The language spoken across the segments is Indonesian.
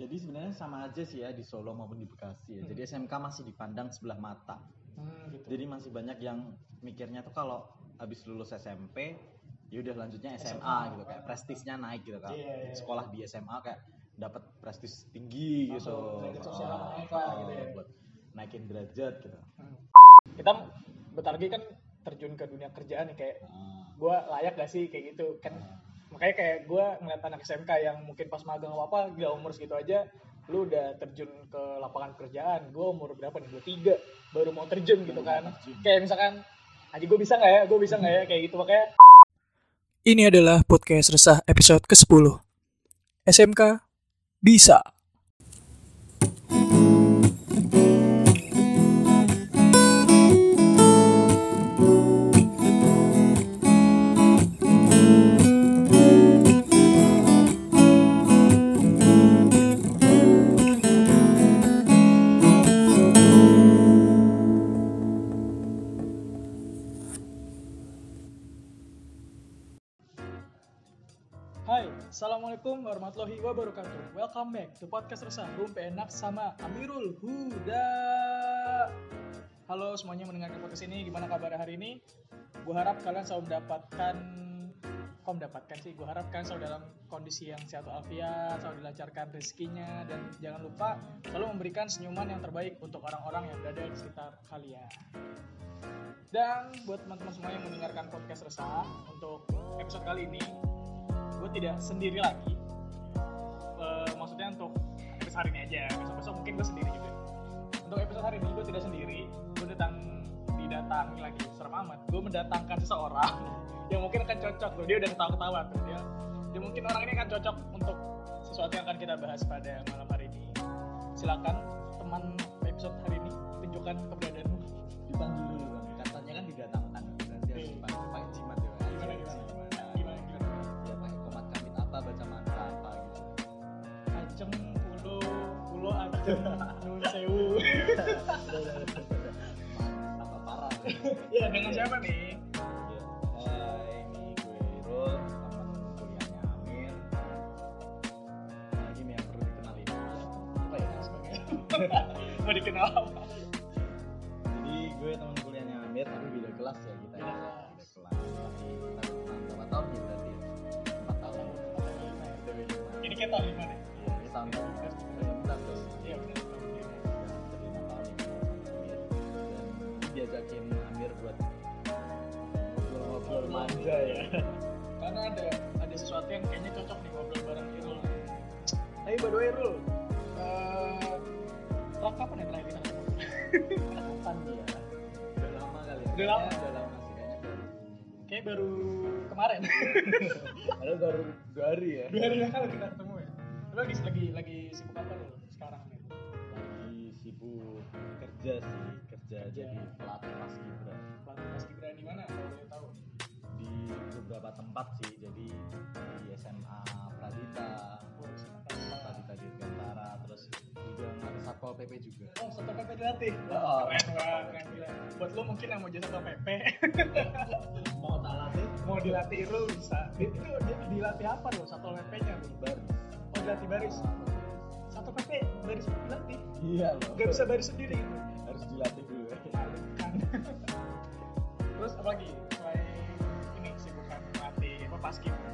Jadi sebenarnya sama aja sih ya di Solo maupun di Bekasi ya. Jadi SMK masih dipandang sebelah mata. Gitu. Jadi masih banyak yang mikirnya tuh kalau habis lulus SMP, ya udah lanjutnya SMA gitu, kayak prestisnya naik gitu kan. Sekolah di SMA kayak dapat prestis tinggi gitu. Derajat sosial naik lah gitu ya. Buat naikin derajat gitu. Kita bentar lagi kan terjun ke dunia kerjaan nih, kayak gue layak gak sih kayak gitu kan. Makanya kayak gue ngeliat anak SMK yang mungkin pas magang apa gak umur segitu aja lu udah terjun ke lapangan pekerjaan. Gue umur berapa nih, 23 baru mau terjun gitu kan. Kayak misalkan aja gue bisa gak ya kayak gitu. Makanya ini adalah podcast resah episode ke-10. SMK bisa. Hai, Assalamualaikum warahmatullahi wabarakatuh. Welcome back to podcast resah Rumpe Enak sama Amirul Huda. Halo semuanya mendengarkan podcast ini, gimana kabar hari ini? Gue harap kalian selalu gue harap kalian selalu dalam kondisi yang sehat walafiat, selalu dilancarkan rezekinya, dan jangan lupa selalu memberikan senyuman yang terbaik untuk orang-orang yang berada di sekitar kalian. Dan buat teman-teman semua yang mendengarkan podcast resah, untuk episode kali ini gue tidak sendiri lagi. Maksudnya untuk episode hari ini aja, besok mungkin gue sendiri juga. Untuk episode hari ini gue tidak sendiri, gue didatangi lagi, serem amat. Gue mendatangkan seseorang yang mungkin akan cocok tuh, dia udah ketawa-ketawa tuh, dia mungkin orang ini akan cocok untuk sesuatu yang akan kita bahas pada malam hari ini. Silakan teman episode hari ini, tunjukkan keberadaanmu. Dipanggil dulu bang, katanya kan didatangkan, berarti harus pakai jimat ya. Gimana? Ya pakai komat kamit apa, baca mantra apa gitu. Ajeng pulo ajeng nun sewu. Apa parah? Ya, dengan siapa nih? Ini gue Irul, teman kuliahnya Amir. Gini yang perlu dikenalin. Apa ya sebagainya? Mau dikenal apa? Jadi gue teman kuliahnya Amir, tapi beda kelas ya kita. Beda kelas. Tapi kita kenal berapa tahun ya berarti? 4 tahun. Ini kita tahun 5 deh. Iya, ini tahun ke-5 terus. Iya benar. Udah 5 tahun ini sama Amir. Dan diajakin Amir buat ngobrol manja ya. Karena ada sesuatu yang kayaknya cocok nih ngobrol bareng Irul. Tapi by the way Irul, kapan ya terakhir kita ketemu? Kapan ya? Udah lama kali ya? Udah lama sih kayaknya Kayak baru kemarin. Padahal baru 2 hari ya? 2 hari yang lalu kita ketemu ya. Lu lagi sibuk apa lu sekarang nih? Lagi sibuk kerja jadi pelatih paskibra. Pelatih paskibra di mana kalau boleh tahu? Di beberapa tempat sih, jadi di SMA Pradita Dirgantara, terus juga ada Satpol PP juga. Oh, Satpol PP dilatih. Oh. Keren banget, gila. Buat lu mungkin yang mau jadi Satpol PP, Mau tak latih? mau dilatih Irul bisa. Itu dilatih apa lo Satpol PP-nya lo? Baris. Oh, dilatih baris. Satpol PP baris dilatih. Iya loh. Gak bisa baris sendiri gitu. Harus dilatih dulu. Kan. Terus apa lagi? Selain ini sibukan melatih paskibra.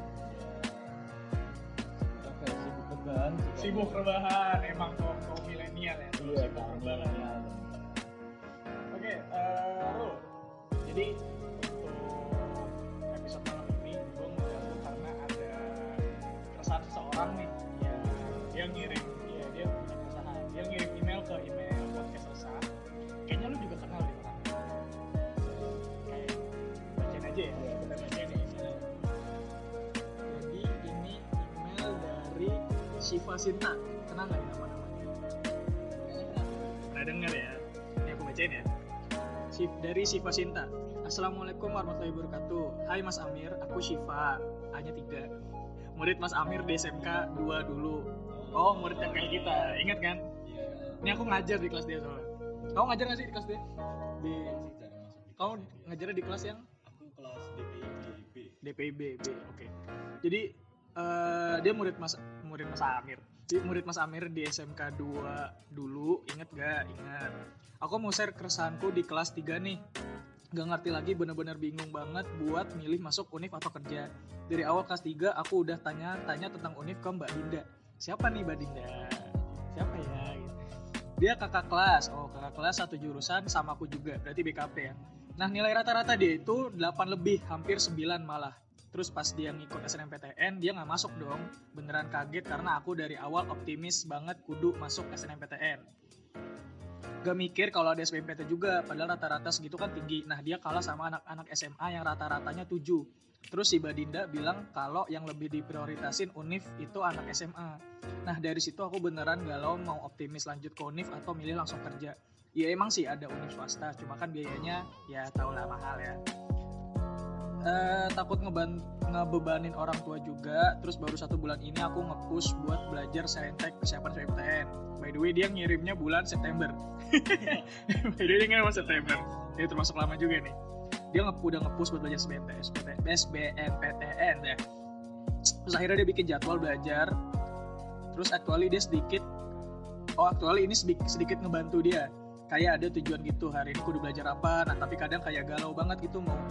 Sibuk rebahan, emang kaum milenial ya. Iya, sibuk rebahan. Oke, Rul. Jadi untuk episode malam ini gue ngundang lu karena ada keresahan seseorang nih. Ya, dia punya keresahan. Dia ngirim email ke email podcast resah. Kayaknya lu juga kenal deh orangnya. Kayak bacain aja ya. Kita bacain ya emailnya. Jadi ini email dari Shiva Sinta. Kenal nggak nama-namanya? Pernah dengar ya? Ini aku bacain ya. Dari Shiva Sinta. Assalamualaikum warahmatullahi wabarakatuh. Hai Mas Amir, aku Shiva. Hanya 3. Murid Mas Amir di SMK 2 dulu. Oh, murid yang kayak kita. Ingat kan? Ini aku ngajar di kelas dia soalnya. Kamu ngajar nggak sih di kelas dia? Kamu ngajarnya di kelas yang? Aku kelas DPIB. DPIB. Oke. Jadi dia murid Mas Amir. murid Mas Amir di SMK 2 dulu, inget gak? Ingat. Aku mau share keresahanku di kelas 3 nih. Gak ngerti lagi, bener-bener bingung banget buat milih masuk univ atau kerja. Dari awal kelas 3 aku udah tanya tentang univ ke Mbak Dinda. Siapa nih Mbak Dinda? Siapa ya? Gitu. Dia kakak kelas satu jurusan sama aku juga, berarti BKP ya. Nah nilai rata-rata dia itu 8 lebih, hampir 9 malah. Terus pas dia ngikut SNMPTN, dia gak masuk dong. Beneran kaget karena aku dari awal optimis banget kudu masuk SNMPTN. Gak mikir kalau ada SBMPT juga, padahal rata-rata segitu kan tinggi. Nah dia kalah sama anak-anak SMA yang rata-ratanya 7. Terus si Badinda bilang kalau yang lebih diprioritasin univ itu anak SMA. Nah dari situ aku beneran galau mau optimis lanjut ke univ atau milih langsung kerja. Ya emang sih ada univ swasta, cuma kan biayanya ya tau lah mahal ya. Takut ngebebanin orang tua juga. Terus baru 1 bulan ini aku nge-push buat belajar saintek persiapan SBMPTN. By the way dia ngirimnya bulan September. Ya termasuk lama juga nih. Dia udah nge-push buat belajar SBMPTN ya. Terus akhirnya dia bikin jadwal belajar. Terus actually ini sedikit ngebantu dia. Kayak ada tujuan gitu, hari ini kudu belajar apa. Nah tapi kadang kayak galau banget gitu mau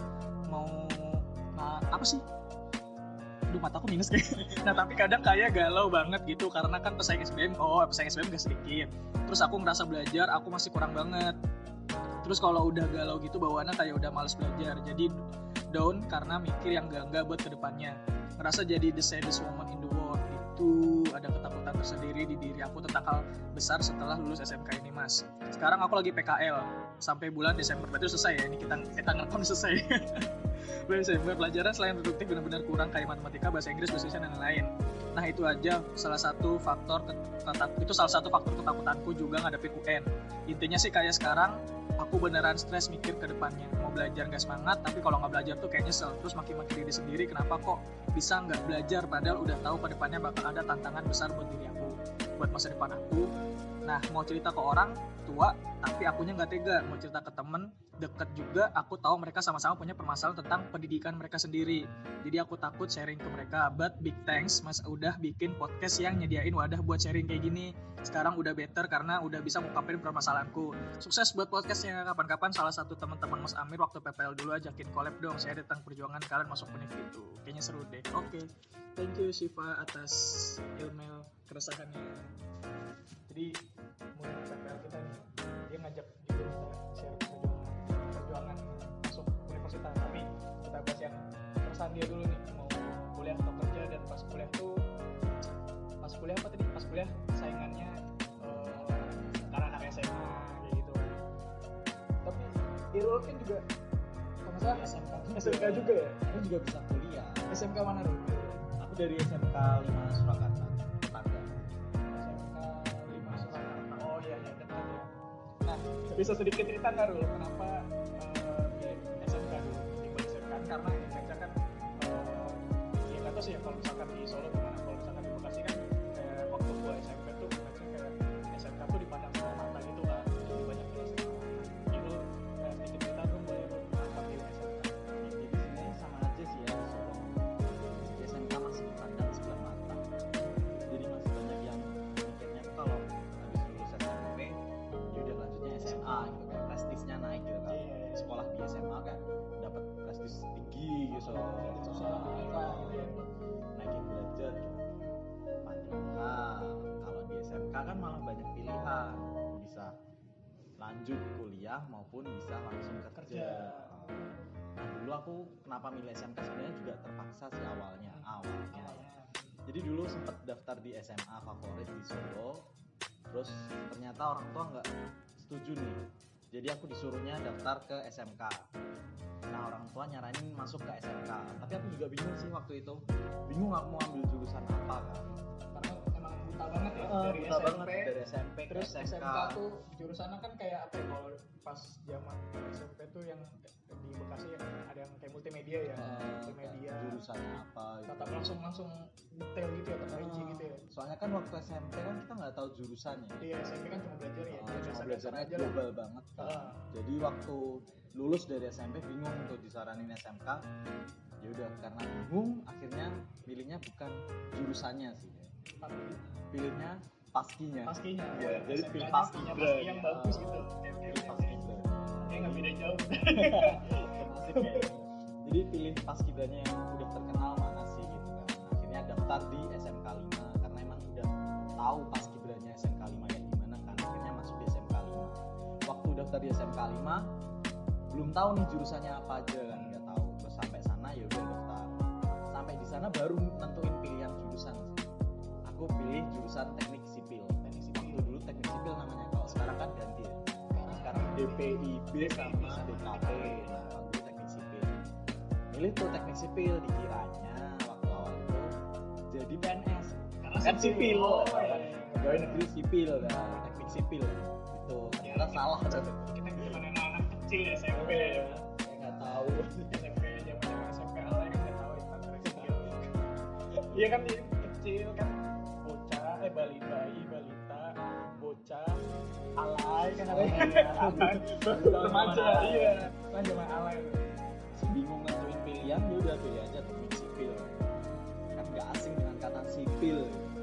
apa sih? Aduh mataku minus kayak. Nah tapi kadang kayak galau banget gitu karena kan pesaing SBM gak sedikit. Terus aku ngerasa belajar aku masih kurang banget. Terus kalau udah galau gitu bawaannya kayak udah males belajar. Jadi down karena mikir yang enggak buat kedepannya. Ngerasa jadi the saddest woman in the world. Itu ada ketakutan tersendiri di diri aku tentang hal besar setelah lulus SMK ini mas. Sekarang aku lagi PKL sampai bulan Desember, berarti selesai ya, ini kita ngerekam selesai. Bulan Desember pelajaran selain produktif benar-benar kurang kayak matematika, bahasa Inggris, bahasa Indonesia dan lain-lain. Nah itu aja salah satu faktor ketakutanku juga ngadepin UN. Intinya sih kayak sekarang aku beneran stres mikir ke depannya. Mau belajar gak semangat, tapi kalau gak belajar tuh kayak nyesel. Terus maki-maki diri sendiri, kenapa kok bisa gak belajar padahal udah tahu ke depannya bakal ada tantangan besar buat diri aku, buat masa depan aku. Nah mau cerita ke orang tua, tapi akunya gak tega. Mau cerita ke temen deket juga, aku tahu mereka sama-sama punya permasalahan tentang pendidikan mereka sendiri. Jadi aku takut sharing ke mereka. But big thanks mas udah bikin podcast yang nyediain wadah buat sharing kayak gini. Sekarang udah better karena udah bisa ngungkapin permasalahanku. Sukses buat podcastnya. Kapan-kapan salah satu teman-teman Mas Amir waktu PPL dulu ajakin collab dong. Saya tentang perjuangan kalian masuk univ itu. Kayaknya seru deh. Oke. Thank you Shiva atas email keresahannya. Jadi mulai PPL kita nih, dia ngajak juga kita share perjuangan masuk universitas. Tapi kita bahas yang keresahan dia dulu nih, mau kuliah atau kerja. Dan pas kuliah tuh pas kuliah saingannya anak-anak SMA kayak gitu. Tapi Irul kan juga kalau salah SMK juga ya. Aku juga bisa kuliah. SMK mana dulu? Aku dari SMK 5 Surakarta. Tetangga. SMK 5 Surakarta. Oh iya dekat ya. Nah bisa sedikit cerita nggak Rul kenapa pilih SMK dulu di SMK? Karena SMK kan ya nggak tahu sih ya kalau misalkan di Solo gimana. Kalau misalkan di Bekasi kan kayak waktu gua SMP tuh kayak SMK tuh dipandang sama mata gitu kan. Jadi banyak di SMK. Itu sedikit cerita tuh boleh kenapa pilih SMK? Jadi sebenarnya sama aja sih ya, Solo. Di SMK masih dipandang sebelah mata. Jadi masih banyak yang mikirnya tuh kalau habis lulus SMP, ya udah lanjutnya SMA gitu, kayak prestisnya naik gitu kan. Sekolah di SMA kan dapat prestis tinggi gitu. Naikin derajat gitu. Padahal kalau di SMK kan malah banyak pilihan, bisa lanjut kuliah maupun bisa langsung kerja. Nah dulu aku kenapa milih SMK sebenarnya juga terpaksa sih awalnya. Jadi dulu sempet daftar di SMA favorit di Solo, terus ternyata orang tua nggak setuju nih. Jadi aku disuruhnya daftar ke SMK. Nah orang tua nyaranin masuk ke SMK, tapi aku juga bingung sih waktu itu. Bingung aku mau ambil jurusan apa kan. Karena emang buta banget ya dari SMP terus ke SMK. SMK tuh jurusannya kan kayak apa ya, kalau pas zaman SMP tuh yang di Bekasi ada yang kayak multimedia ya, multimedia jurusannya apa gitu. tetap langsung detail gitu ya, tetap rinci gitu ya. Soalnya kan waktu SMP kan kita nggak tahu jurusannya. Iya SMP kan cuma belajar ya, Cuma belajarnya global banget kan. Jadi waktu lulus dari SMP bingung tuh disaranin SMK. Ya udah karena bingung akhirnya pilihnya bukan jurusannya sih. Tapi pilihnya paskinya. paskinya. Iya, jadi SMK-nya pilih punya paskibra. paski yang bagus gitu. Pilih paskibra. Kayak nggak beda jauh. Termasuk kayaknya. Jadi pilih paskibranya yang udah terkenal mana sih gitu kan. Akhirnya daftar di SMK 5 karena emang udah tahu paskibranya SMK 5 kayak gimana kan. Akhirnya masuk di SMK 5. Waktu daftar di SMK 5 belum tahu nih jurusannya apa aja kan, nggak tahu. Terus sampai sana ya udah daftar. Sampai di sana baru nentuin pilihan jurusan. Aku pilih jurusan teknik sipil. Waktu dulu teknik sipil namanya, kalau sekarang kan ganti ya. Sekarang DPIB sama DKP. Nah, waktu dulu teknik sipil. Milih tuh teknik sipil, dikiranya waktu awal itu jadi PNS. Karena Kan sipil. Oh, iya. Pegawai negeri sipil, nah, teknik sipil. Itu ternyata salah. Kita gimana anak kecil ya SMP ya. Saya nggak tahu. SMP zaman SMP alay kan nggak tahu itu antara sipil. Iya kan dia kecil kan bocah balita bocah alay kan ada remaja iya kan zaman alay Bingung nentuin pilihan, dia udah pilih aja teknik sipil. Kan nggak asing dengan kata sipil.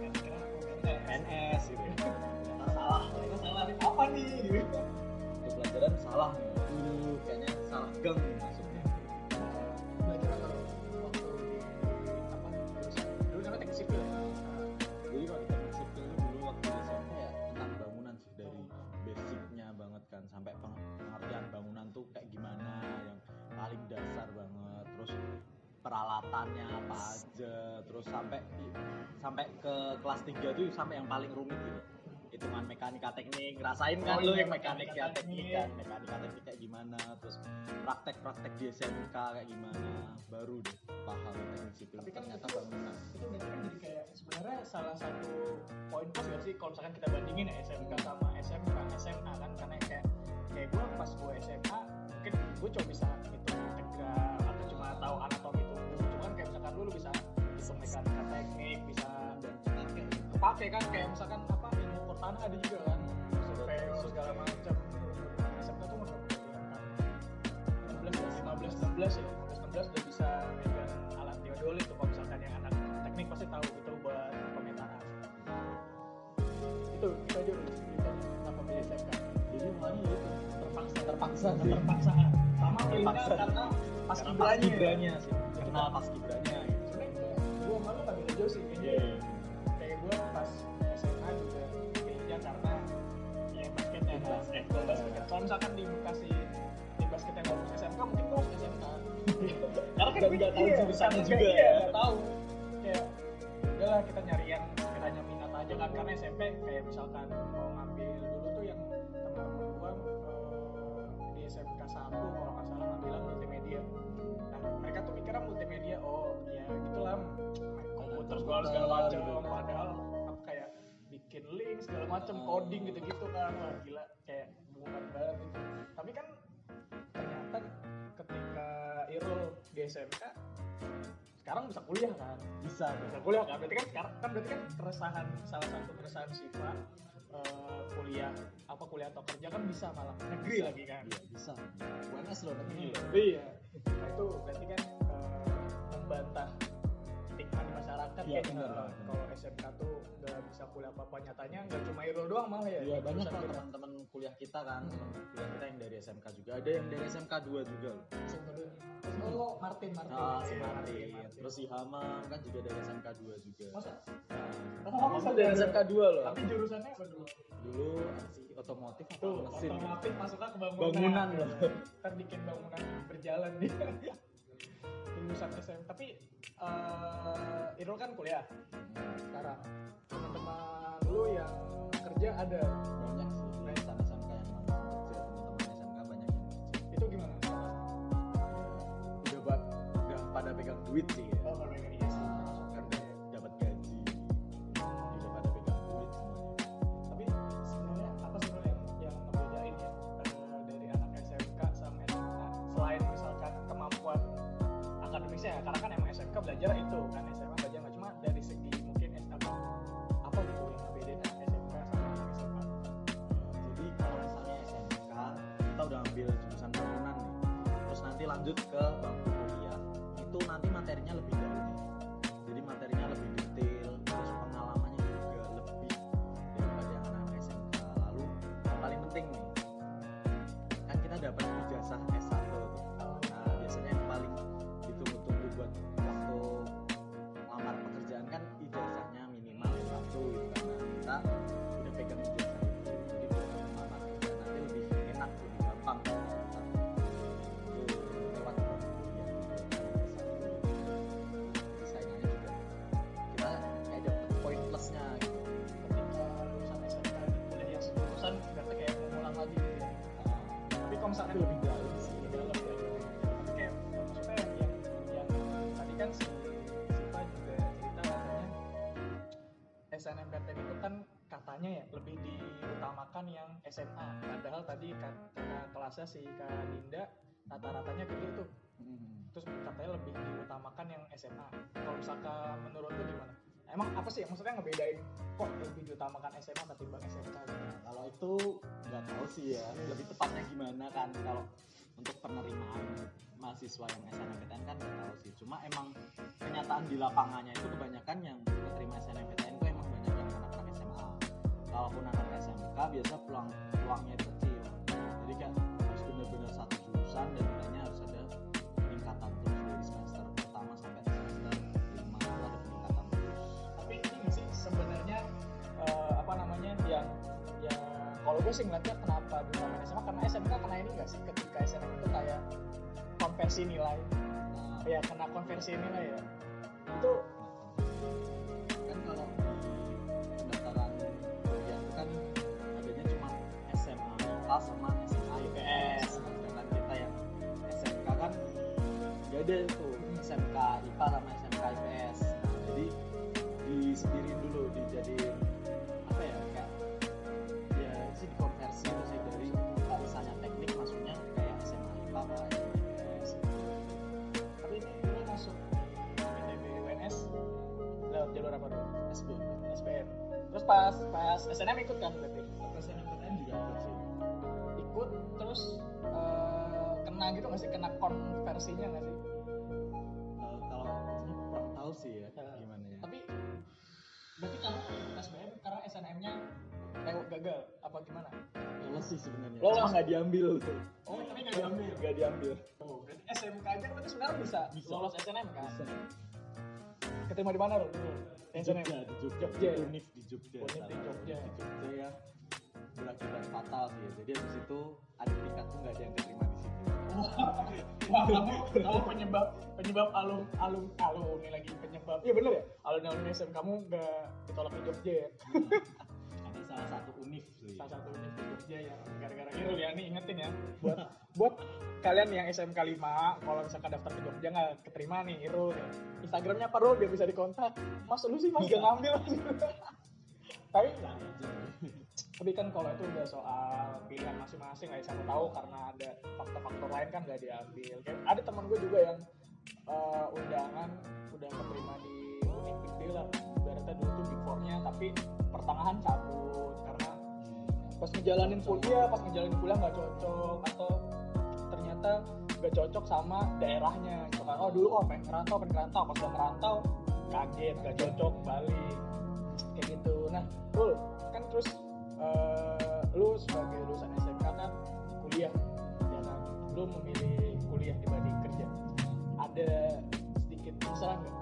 PNS gitu. Ternyata salah. apa nih gitu. Untuk pelajaran salah nih. Kayaknya salah gang nih masuknya. Belajar apa waktu di apa jurusan dulu namanya teknik sipil ya. Jadi kalau di teknik sipil itu dulu waktu di SMP ya tentang bangunan sih, dari basicnya banget kan sampai pengertian bangunan tuh kayak gimana, yang paling dasar banget. Terus peralatannya apa aja, terus sampai ke kelas 3 tuh sampai yang paling rumit gitu. Hitungan mekanika teknik, ngerasain kan lu yang mekanika teknik kan, mekanika teknik kayak gimana, terus praktek-praktek di SMK kayak gimana, baru deh paham teknik sipil. Tapi kan ternyata bangunan. Itu berarti kan jadi kayak sebenarnya salah satu poin plus gak sih kalau misalkan kita bandingin ya SMK sama SMK SMA kan, karena kayak gue pas gue SMA mungkin gue cuma bisa hitung integral atau cuma tahu anatomi tubuh, cuman kayak misalkan lu bisa hitung mekanika teknik bisa kepake kan, kayak misalkan apa ilmu pertahanan ada juga kan, survei segala macam. SMK tuh nggak pernah 15 ya 16 udah bisa megang alat teodolit tuh. Kalau misalkan yang anak teknik pasti tahu itu buat pemetaan. Itu aja dulu cerita kenapa pilih SMK. Jadi makanya itu terpaksa sih. Terpaksaan sama pilihnya karena paskibranya sih, kenal paskibranya gitu. sebenarnya gue malu nggak beda jauh sih kayaknya. Kayak gue pas SMA juga pilihnya karena ya basketnya kan, basket. Kalau misalkan dikasih di basket yang bagus SMK mungkin gue harus SMK. Karena kan Dan nggak tahu jurusannya juga iya, ya. nggak tahu. Kayak udahlah kita nyari yang sekiranya minat aja kan, karena SMP kayak misalkan mau ngambil dulu tuh yang teman-teman gua di SMK 1 kalau nggak salah ngambilnya multimedia. Nah mereka tuh mikirnya multimedia, oh ya gitulah komputer segala macam, padahal apa kayak bikin link segala macam, coding gitu-gitu kan, wah gila kayak bukan banget itu. Tapi kan ternyata ketika Irul di SMK sekarang bisa kuliah kan, bisa kuliah kan, berarti kan sekarang kan berarti kan keresahan, salah satu keresahan Siva kuliah atau kerja kan bisa malah negeri bisa, lagi kan, iya bisa UNS loh negeri loh. Iya, nah itu berarti kan membantah stigma di masyarakat iya, kayak kalau SMK tuh nggak bisa kuliah apa-apa. Nyatanya nggak cuma Irul doang malah ya, iya banyak kok kita. teman-teman kuliah kita kan, teman kuliah kita yang dari SMK juga, ada yang dari SMK 2 juga loh. SMK dulu. Oh Martin. Si Martin. Terus si Hama kan juga dari SMK 2 juga. Masa? Hama dari SMK 2 loh. Tapi jurusannya apa dulu? Dulu si otomotif atau Tuh, mesin. otomotif masuknya ke Bangunan loh. Ntar bikin bangunan berjalan dia. Lulusan SM. Tapi Irul kan kuliah sekarang. Teman-teman lu yang kerja ada Banyak sih di SMK yang langsung kerja, teman-teman SMK banyak yang kerja. itu gimana? Udah pada pegang duit sih ya. Oh, mereka iya sih. Kan dapat gaji, udah pada pegang duit semuanya. Tapi sebenarnya apa sebenarnya yang ngebedain ya dari anak SMK sama SMA selain misalkan kemampuan akademisnya, karena kan emang SMK belajar itu kan, SMA belajar nggak, cuma dari segi mungkin apa gitu yang ngebedain anak SMK sama anak SMA. Jadi kalau misalnya SMK kita udah ambil jurusan bangunan nih, terus nanti lanjut ke bangku kuliah, itu nanti materinya lebih dalam nih. Jadi materinya lebih detail, terus pengalamannya misalkan lebih dalam sih, dalam ya. Tapi kayak maksudnya yang tadi kan si Siva juga cerita katanya SNMPTN itu kan katanya ya lebih diutamakan yang SMA. Padahal tadi kata kelasnya si Kak Dinda rata-ratanya gede tuh. Terus katanya lebih diutamakan yang SMA. Kalau misalkan menurut lu gimana? Emang apa sih maksudnya ngebedain kok lebih diutamakan SMA ketimbang SMK? Nah, kalau itu nggak tahu sih ya, lebih tepatnya gimana kan kalau untuk penerimaan mahasiswa yang SNMPTN kan nggak tahu sih. Cuma emang kenyataan di lapangannya itu kebanyakan yang keterima SNMPTN itu emang banyak yang anak-anak SMA. Kalaupun anak SMK biasa peluangnya itu kecil. Jadi kan harus benar-benar satu jurusan dan nilainya harus ada peningkatan terus dari semester pertama sampai semester 5 itu ada peningkatan terus. Tapi ini nggak sih sebenarnya apa namanya yang kalau gue sih ngeliatnya kenapa di zaman SMA karena SMK kena ini nggak sih ketika SNM itu kayak konversi nilai ya kena konversi nilai ya itu kan kalau di pendaftaran kuliah itu kan adanya cuma SMA IPA sama SMA IPS. Sedangkan kita yang SMK kan nggak ada tuh SMK IPA sama SMK IPS. Jadi disedirin dulu dijadiin apa ya kayak ya sih dikonversi itu sih dari kalau misalnya teknik masuknya kayak SMA IPA sama SMA IPS. tapi ini dulu masuk PTB UNS lewat jalur apa dulu? SBM. Terus pas SNM ikut kan berarti? SNMPTN juga ikut sih. Ikut terus kena gitu nggak sih kena konversinya nggak sih? Kalau ini kurang tahu sih ya gimana ya. Tapi berarti kamu ikut SBM karena SNM-nya gagal apa gimana? Lolos sih sebenarnya. Lolos. Cuma nggak diambil tuh. Oh tapi nggak diambil. Nggak diambil. Oh berarti SMK aja berarti sebenarnya bisa lolos SNM kan? Bisa. Keterima di mana dulu? SNM. Di Jogja. Jogja. Di Unif di Jogja. Unif di Jogja. Di Jogja ya berakibat fatal sih ya. Jadi habis itu adik tingkat tuh nggak ada yang keterima di situ. Wah, kamu penyebab alumni lagi penyebab. Iya bener ya? Alumni SM kamu nggak ditolak di Jogja ya? Ada salah satu Unif sih. Salah satu univ di Jogja yang gara-gara Irul ya, nih ingetin ya buat kalian yang SMK 5 kalau misalkan daftar ke Jogja nggak keterima nih Irul ya. Instagramnya apa Rul biar bisa dikontak. Mas lu sih mas gak ngambil. tapi kan kalau itu udah soal pilihan masing-masing lah ya, siapa tahu karena ada faktor-faktor lain kan nggak diambil. Kayak ada teman gue juga yang undangan udah keterima di univ gede lah, ibaratnya dulu tuh Big 4-nya tapi pertengahan cabut karena pas ngejalanin kuliah nggak cocok atau ternyata nggak cocok sama daerahnya gitu kan. Oh dulu pengen ngerantau pas udah ngerantau kaget nggak cocok balik kayak gitu. Nah kan terus lu sebagai lulusan SMK kan kuliah ya kan, lu memilih kuliah dibanding kerja, ada sedikit penyesalan nggak?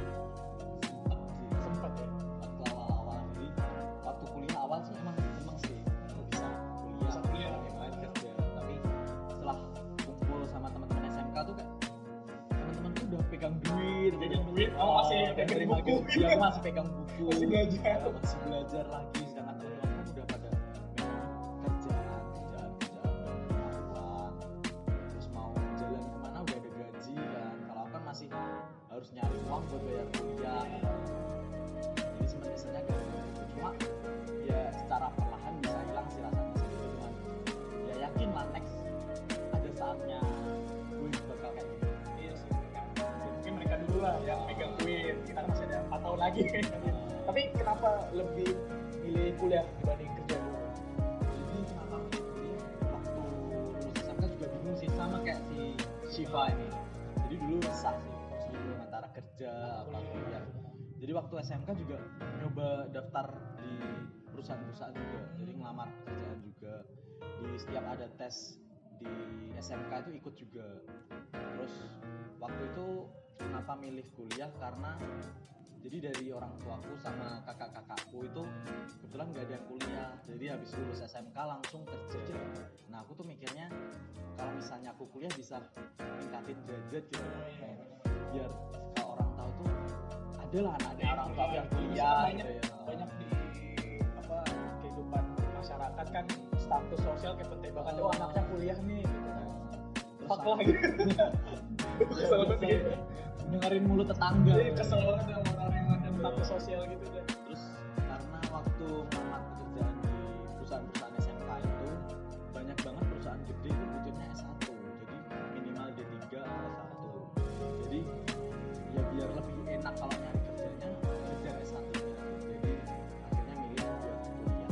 Sempat ya Waktu awal-awal jadi waktu kuliah awal sih emang sih bisa kuliah yang lain kerja. Tapi setelah kumpul sama teman-teman SMK tuh kayak teman-teman tuh udah pegang duit masih pegang buku ya masih pegang buku masih belajar lagi. Sedangkan teman-teman udah pada kerjaan dan uang, terus mau jalan kemana udah ada gaji kan. Kalau aku kan masih harus nyari uang buat bayar kuliah, jadi sebenarnya gak gitu. Cuma ya secara perlahan bisa hilang sih rasanya segitu dengan ya yakin lah next ada saatnya gue bakal kayak gitu. iya sih mungkin mereka dulu lah yang pegang duit, kita kan masih ada 4 tahun lagi. Tapi kenapa lebih pilih kuliah dibanding kerja dulu? Jadi kenapa milih kuliah waktu lulus SMK juga bingung sih sama kayak si Shiva ini. Jadi dulu resah sih harus bingung antara kerja apa kuliah. Jadi waktu SMK juga nyoba daftar di perusahaan-perusahaan juga, jadi ngelamar pekerjaan juga. Di setiap ada tes di SMK itu ikut juga. Terus waktu itu kenapa milih kuliah karena jadi dari orang tuaku sama kakak-kakakku itu kebetulan gak ada yang kuliah, jadi habis lulus SMK langsung kerja. Nah aku tuh mikirnya kalau misalnya aku kuliah bisa ningkatin derajat gitu, biar kalau orang tahu tuh adalah anaknya orang tua yang kuliah gitu ya. Banyak di kehidupan masyarakat kan status sosial kayak pentembakan, oh anaknya kuliah nih gitu kan. Terus Fuck lah gitu. Kesel banget gitu. dengerin mulut tetangga. Jadi kesel banget sama orang yang ada status sosial gitu kan. Terus karena waktu ngelamar pekerjaan di perusahaan-perusahaan SMK itu banyak banget perusahaan gede itu butuhnya S1, jadi minimal D3 atau S1. Jadi ya biar lebih enak kalau nyari kerjanya kerja S1 nya. Jadi akhirnya milih buat kuliah.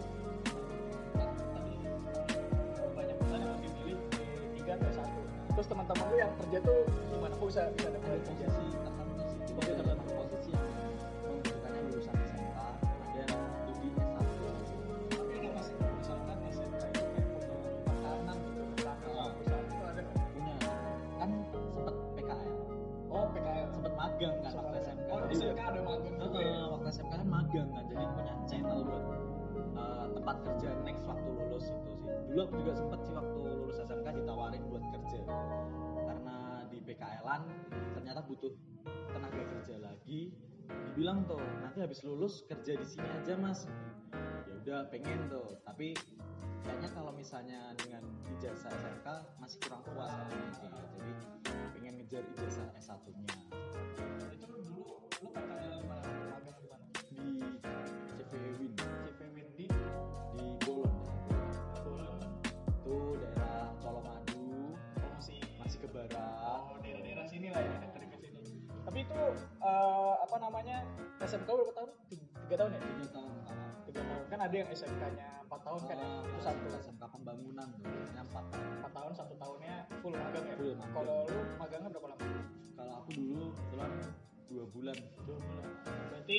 Tadi banyak perusahaan yang lebih milih D3 atau S1. Terus teman-teman lu yang kerja tuh gimana? Kok bisa Ada dapat posisi kerja? tertentu sih. Jadi Posisi ada tertentu. posisi yang membutuhkannya lulusan SMK, ada yang studi S1. Tapi ada masih misalkan SMK itu kayak punya tekanan gitu, tekanan perusahaan itu ada nggak? Punya kan sempet PKL, Oh PKL. sempet magang kan waktu SMK. Oh Jadi SMK ada magang juga ya? waktu SMK kan magang kan, jadi punya channel buat tempat kerja next waktu lulus itu sih. Dulu aku juga sempet sih waktu lulus SMK ditawarin buat kerja, karena di PKL-an ternyata butuh tenaga kerja lagi. Dibilang tuh nanti habis lulus kerja di sini aja mas. Ya udah pengen tuh, tapi kayaknya kalau misalnya dengan ijazah SMK masih kurang puas katanya sih. Jadi pengen ngejar ijazah S1-nya. Itu dulu lu PKL di mana? Magang di mana? Di CV Win CV Windy di Bolon. Bolon. Itu daerah Colomadu, Oh masih ke barat. oh daerah-daerah sini lah ya, dekat sini. Tapi itu apa namanya, SMK berapa tahun? 3 tahun ya? 3 tahun. 3 tahun kan ada yang SMK-nya 4 tahun kan ya? Itu satu. SMK pembangunan tuh, biasanya 4 tahun. 4 tahun, 1 tahunnya full magang ya? Full magang. Kalau lu magangnya berapa lama? Kalau aku dulu kebetulan 2 bulan. 2 bulan. Berarti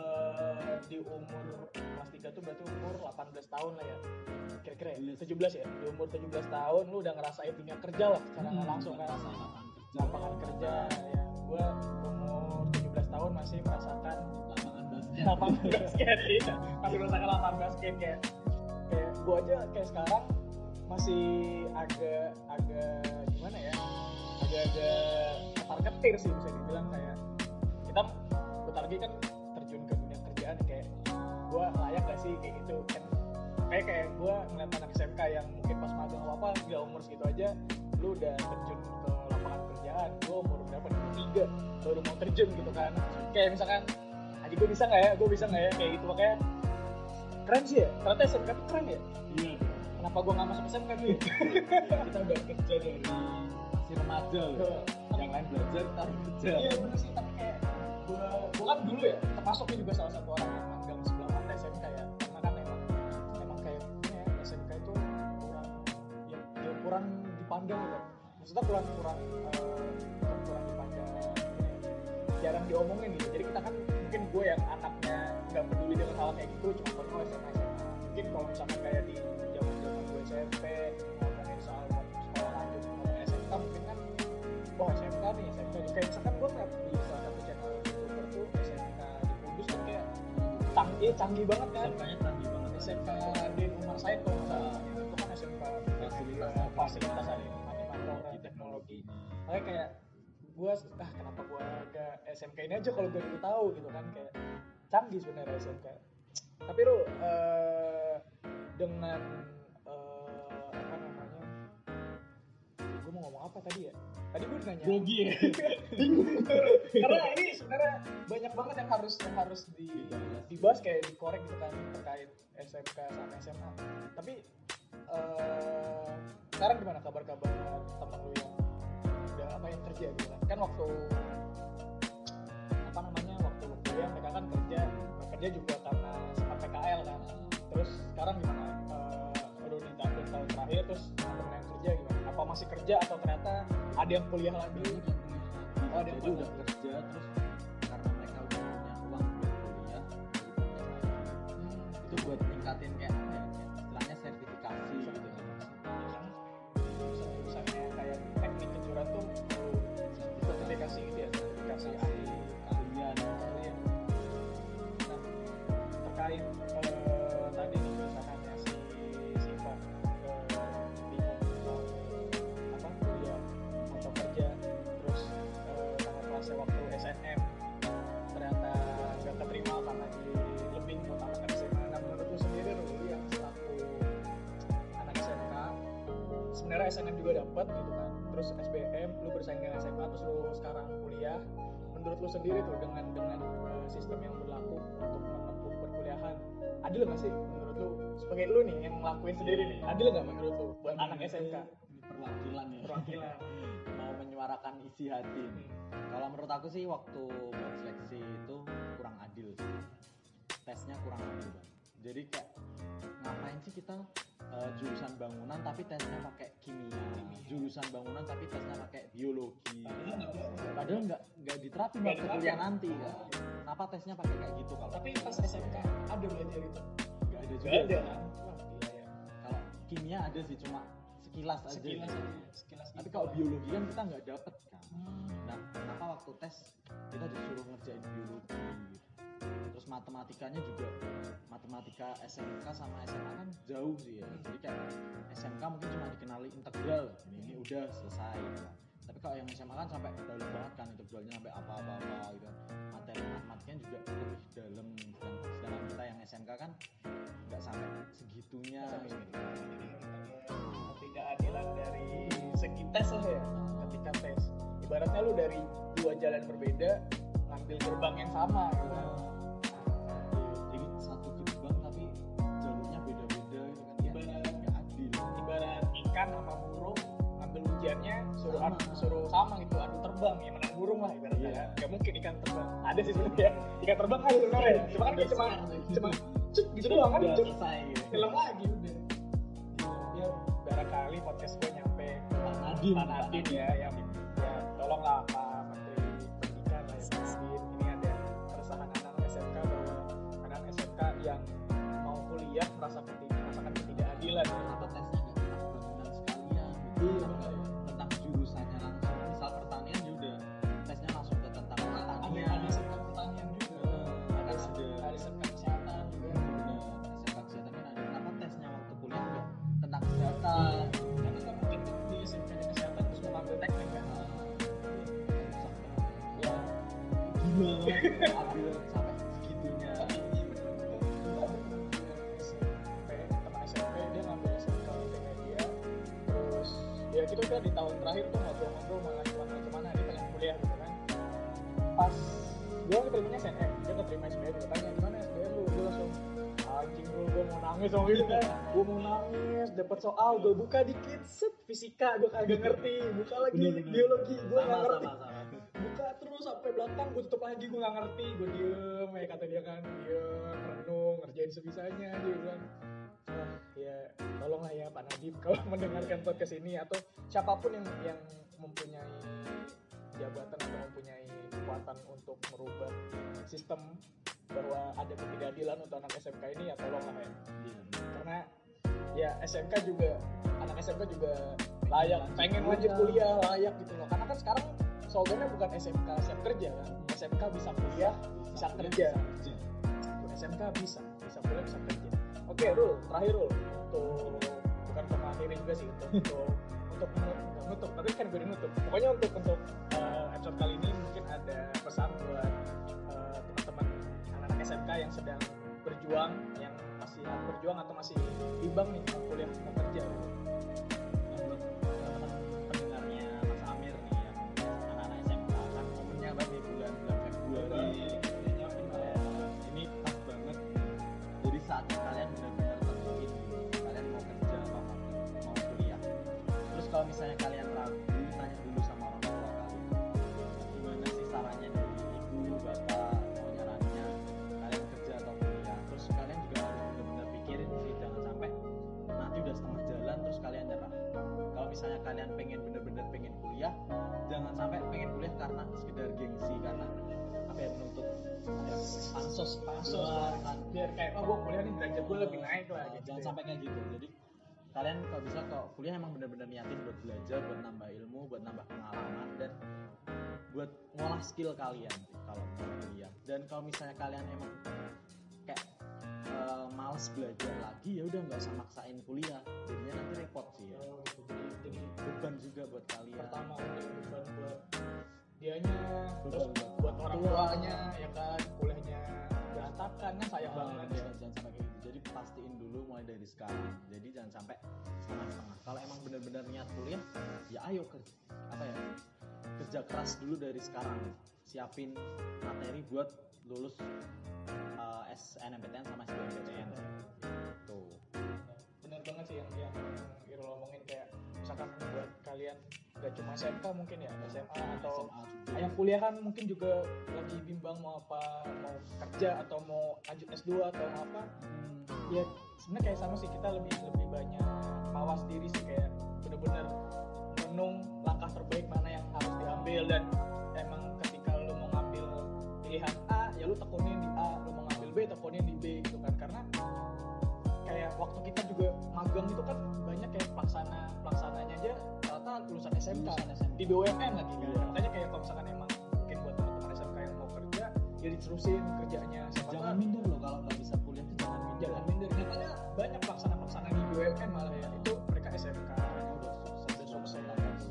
di umur kelas 3 tuh berarti umur 18 tahun lah ya? Kira-kira ya? 17 ya? Di umur 17 tahun lu udah ngerasain dunia kerja lah secara nggak langsung kan? Lapangan kerja ya. Gue umur 17 tahun masih merasakan lapangan basket ya. Masih merasakan lapangan basket kayak gue aja kayak sekarang masih agak gimana ya, agak-agak ketar-ketir sih bisa dibilang. Kayak kita bentar lagi kan terjun ke dunia kerjaan, kayak gue layak gak sih kayak gitu kan. Kayak gue ngeliat anak SMK yang mungkin pas magang apa gak umur segitu aja lu udah terjun ke lapangan kerjaan. Gue umur berapa nih? 3 baru mau terjun gitu kan. Kayak misalkan aja gue bisa nggak ya kayak gitu. Makanya keren sih ya, ternyata SMK itu keren ya. Iya. Kenapa gue nggak masuk SMK dulu ya? Kita udah kerja dari masih remaja loh. Yang lain belajar, kita harus kerja. Iya bener sih, tapi kayak gue kan dulu ya termasuknya juga salah satu orang yang magang sebelah mata SMK ya. Karena kan emang kayak SMK itu kurang dipandang gitu. Maksudnya kurang dipandang, jarang diomongin gitu. Jadi kita kan mungkin gue yang anaknya nggak peduli dengan hal kayak gitu, cuma pernah SMA. Mungkin kalau misalnya kayak di zaman gue SMP ngomongin soal sekolah lanjut ngomongin SMK, mungkin kan SMK nih kayak misalkan gue ngeliat di salah satu channel YouTuber tuh SMK di Kudus kan kayak canggih banget kan. SMK-nya canggih banget. SMK di Umar Said kalau nggak salah, itu kan SMK fasilitas animator dan teknologi. Makanya kayak gue kenapa gue agak SMK ini aja kalau gue dulu tahu gitu kan, kayak canggih sebenarnya SMK. Tapi lu dengan apa namanya, gue mau ngomong apa tadi ya? Tadi gue nanya. Grogi ya. Karena ini sebenarnya banyak banget yang harus dibahas kayak dikorek gitu kan terkait SMK sama SMA. Tapi sekarang gimana kabar-kabar teman lu yang udah yang kerja gitu kan? Kan waktu kuliah mereka kan kerja juga karena sempat PKL kan. Terus sekarang gimana? Udah di tahun terakhir terus teman yang kerja gimana? Apa masih kerja atau ternyata ada yang kuliah lagi? Oh, ada yang udah kerja terus karena mereka udah punya uang buat kuliah, itu buat ningkatin kayak istilahnya sertifikasi gitu kan. Jurusannya kayak teknik kejuruan tuh perlu sertifikasi gitu ya, sertifikasi ahli keahlian. Nah, terkait tadi nih misalkannya si Siva bingung kuliah atau kerja, terus kakak kelasnya waktu SNM ternyata gak keterima karena lebih mengutamakan SMA. Nah menurut lu sendiri SNM juga dapat gitu kan, terus SBM lu bersaing dengan SMA, terus lu sekarang kuliah, menurut lu sendiri tuh dengan sistem yang berlaku untuk menempuh perkuliahan, adil nggak sih menurut lu sebagai lu nih yang ngelakuin sendiri nih, adil nggak menurut lu buat anak SMK? Perwakilan ya. Perwakilan. Mau menyuarakan isi hati nih. Kalau menurut aku sih waktu buat seleksi itu kurang adil sih. Tesnya kurang adil banget. Jadi kayak ngapain sih kita jurusan bangunan tapi tesnya pakai kimia, jurusan bangunan tapi tesnya pakai biologi. Padahal nggak diterapin waktu kuliah nanti kan. Kenapa tesnya pakai kayak gitu kalau? Tapi pas SMK ada belajar itu? Nggak ada juga. Nggak ada. Wah, gila ya. Kalau kimia ada sih cuma sekilas aja. Sekilas. Tapi kalau biologi kan kita nggak dapet kan. Nah, kenapa waktu tes kita disuruh ngerjain biologi gitu. Terus matematikanya juga, matematika SMK sama SMA kan jauh sih ya. Jadi kayak SMK mungkin cuma dikenali integral, ini udah selesai gitu kan. Tapi kalau yang SMA kan sampai dalam banget kan, integralnya sampai apa-apa gitu. Materi matematikanya juga lebih dalam, sedangkan kita yang SMK kan nggak sampai segitunya. Ketidakadilan dari segi tes lah ya, ketika tes. Ibaratnya lu dari dua jalan berbeda ngambil gerbang yang sama gitu kan. Jadi satu gerbang tapi jalurnya beda-beda gitu kan. Ibarat nggak adil. Ibarat ikan sama burung ngambil ujiannya suruh Sama. suruh sama gitu, adu terbang ya, menang burung lah ibaratnya. Iya. Nggak mungkin ikan terbang. Ada sih sebenarnya ikan terbang kan sebenarnya. Cuma kan dia cuma cuk gitu doang kan, Udah cuk selesai gitu. film lagi udah. Ya barangkali podcast gue nyampe Pak Nadiem ya, yang ya tolonglah Pak Menteri Pendidikan lah ya, Pak Nadiem. Ini ada keresahan anak SMK bahwa anak SMK yang mau kuliah merasakan ketidakadilan ya. Kenapa tesnya nggak tentang bangunan sekalian gitu. Iya, Kenapa benar. tentang jurusannya langsung. Misal pertanian ya udah tesnya langsung ke tentang pertanian. Ada SMK pertanian juga, ada SMK kesehatan juga. Bener, SMK kesehatan kan ada. Kenapa tesnya waktu kuliah juga tentang kesehatan? Karena kan mungkin di SMK kesehatan terus mau ngambil teknik kan. Ya, Gila banget, adil sampai segitunya. teman SMP dia ngambil SMK multimedia, terus ya kita udah di tahun terakhir tuh ngobrol-ngobrol malah gimana dia pengen kuliah gitu kan. Pas gue keterimanya SNM, dia keterima SBM, gue tanya gimana SBM lu, dia langsung anjing bro, gue mau nangis sama gitu kan. Gue mau nangis, dapat soal, gue buka dikit, set fisika gue kagak ngerti, buka lagi Bener. biologi, gue nggak ngerti, Sama. buka terus sampai belakang, gue tutup lagi, gue nggak ngerti, gue diem ya kata dia kan, diem renung ngerjain sebisanya. Dia bilang, wah ya tolonglah ya Pak Nadiem kalau mendengarkan podcast ini, atau siapapun yang mempunyai jabatan atau mempunyai kekuatan untuk merubah sistem bahwa ada ketidakadilan untuk anak SMK ini, ya tolonglah ya. Karena ya SMK juga, anak SMK juga layak, pengen lanjut kuliah layak gitu loh. Karena kan sekarang slogannya bukan SMK siap kerja kan, SMK bisa kuliah bisa kerja. SMK bisa kuliah bisa kerja. Oke Rul, terakhir Rul, untuk bukan mengakhiri juga sih, untuk menutup, tapi kan gue nutup. Pokoknya untuk episode kali ini mungkin ada pesan buat teman-teman anak-anak SMK yang sedang berjuang, yang masih berjuang atau masih bimbang nih mau kuliah mau kerja. Buat teman-teman pendengarnya Mas Amir nih yang anak-anak SMK kan momennya banget di bulan-bulan Februari. Ini pas banget. Jadi saatnya kalian benar-benar tentuin kalian mau kerja apa mau kuliah. Terus kalau misalnya kalian ragu, tanya dulu sama orang tua kalian. Gimana sih sarannya dari ibu, bapak, mau nyaraninnya kalian kerja atau kuliah. Terus kalian juga harus benar-benar pikirin sih, jangan sampai nanti udah setengah jalan terus kalian nyerah. Kalau misalnya kalian benar-benar pengen kuliah, jangan sampai pengen kuliah karena sekedar gengsi, karena apa ya, menuntut pansos kan. Biar kayak gue kuliah nih derajat gue lebih naik lah gitu. Jangan sampai kayak gitu. Jadi kalian kalau bisa, kalau kuliah emang benar-benar niatin buat belajar, buat nambah ilmu, buat nambah pengalaman, dan buat ngolah skill kalian sih kalau kuliah. Dan kalau misalnya kalian emang kayak males belajar lagi, ya udah nggak usah maksain kuliah, jadinya nanti repot sih ya. Jadi Beban juga buat kalian. pertama udah beban buat dianya, terus Beban buat orang tuanya ya kan, kuliahnya berantakan kan sayang banget. Jangan sampai kayak gitu. Jadi pastiin dulu mulai dari sekarang. Jadi jangan sampai setengah-setengah. Kalau emang benar-benar niat kuliah, ya ayo kerja keras dulu dari sekarang. Siapin materi buat lulus SNMPTN sama SBMPTN. Tuh. Bener banget sih yang Irul omongin, kayak misalkan buat kalian gak cuma SMK mungkin ya, SMA atau yang kuliah kan mungkin juga lagi bimbang mau apa, mau kerja atau mau lanjut S2 atau mau apa. Ya sebenarnya kayak sama sih, kita lebih banyak mawas diri sih, kayak bener-bener menung langkah terbaik mana yang harus diambil, dan emang ketika lu mau ngambil pilihan A ya lu tekunin di A, lu mau ngambil B tekunin di B gitu kan. Karena kayak waktu kita juga magang itu kan banyak kayak pelaksananya aja ternyata lulusan SMK di BUMN lagi kan. Makanya kayak kalau misalkan emang mungkin buat teman-teman SMK yang mau kerja ya diterusin kerjanya. Jangan minder loh, kalau nggak bisa kuliah tuh jangan minder. Makanya banyak pelaksana di BUMN malah ya, itu mereka SMK udah sukses.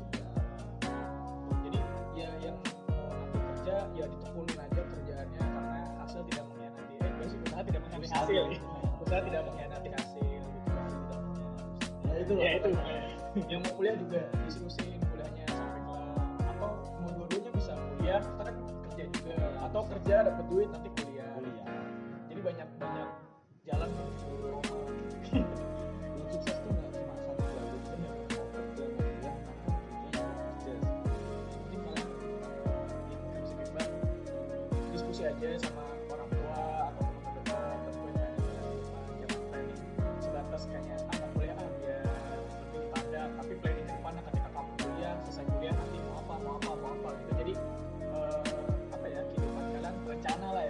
Jadi ya yang mau nanti kerja ya ditekunin aja kerjaannya, karena hasil tidak mengkhianati. Usaha tidak mengkhianati hasil. Usaha tidak mengkhianati hasil gitu kan. Ya itu. Yang mau kuliah juga diterusin kuliahnya sampai kelar, atau mau dua-duanya bisa kuliah kita kan kerja juga, atau kerja dapat duit nanti kuliah. Jadi banyak jalan gitu. Belum sukses tuh nggak cuma satu jalur, bener. Mau kerja mau kuliah, kerja. Mungkin kalian yang bisa bebas diskusi aja sama orang tua atau teman dekat, tentuin jangan planning sebatas kayaknya anak kuliah ya lebih padat, tapi planning ke depannya ketika kamu kuliah, selesai kuliah nanti mau apa gitu. Jadi kehidupan kalian berencana lah ya.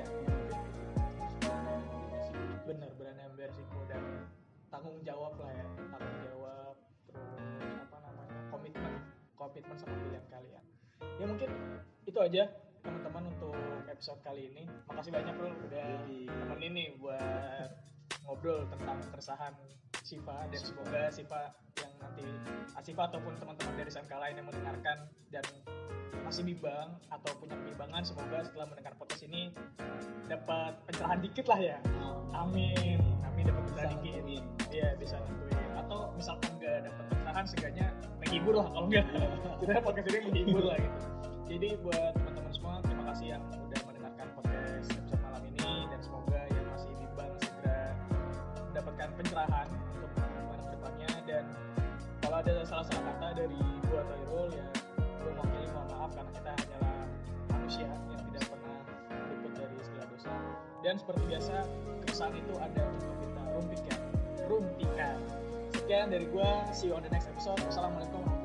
Bener, berani ambil resiko dan tanggung jawab lah ya, terus komitmen sama pilihan kalian. Ya mungkin itu aja teman-teman untuk episode kali ini. Makasih banyak loh udah temenin nih buat ngobrol tentang keresahan Siva, dan semoga Siva yang nanti Siva ataupun teman-teman dari SMK lain yang mendengarkan dan masih bimbang atau punya kebimbangan, semoga setelah mendengar podcast ini dapat pencerahan dikit lah ya. Amin dapat pencerahan dikit. Iya, bisa nentuin. Atau misalkan nggak dapat pencerahan, seenggaknya menghibur lah. Kalau nggak, kita podcast ini menghibur lah gitu. Jadi buat teman-teman semua, terima kasih yang udah mendengarkan podcast episode malam ini, dan semoga yang masih bimbang segera mendapatkan pencerahan untuk gimana ke depannya. Dan kalau ada salah-salah kata dari gua atau Irul ya, gua mewakili mohon maaf, karena kita hanyalah manusia yang tidak pernah luput dari segala dosa. Dan seperti biasa, keresahan itu ada untuk kita rumpikan. Sekian dari gua, see you on the next episode. Wassalamualaikum warahmatullahi wabarakatuh.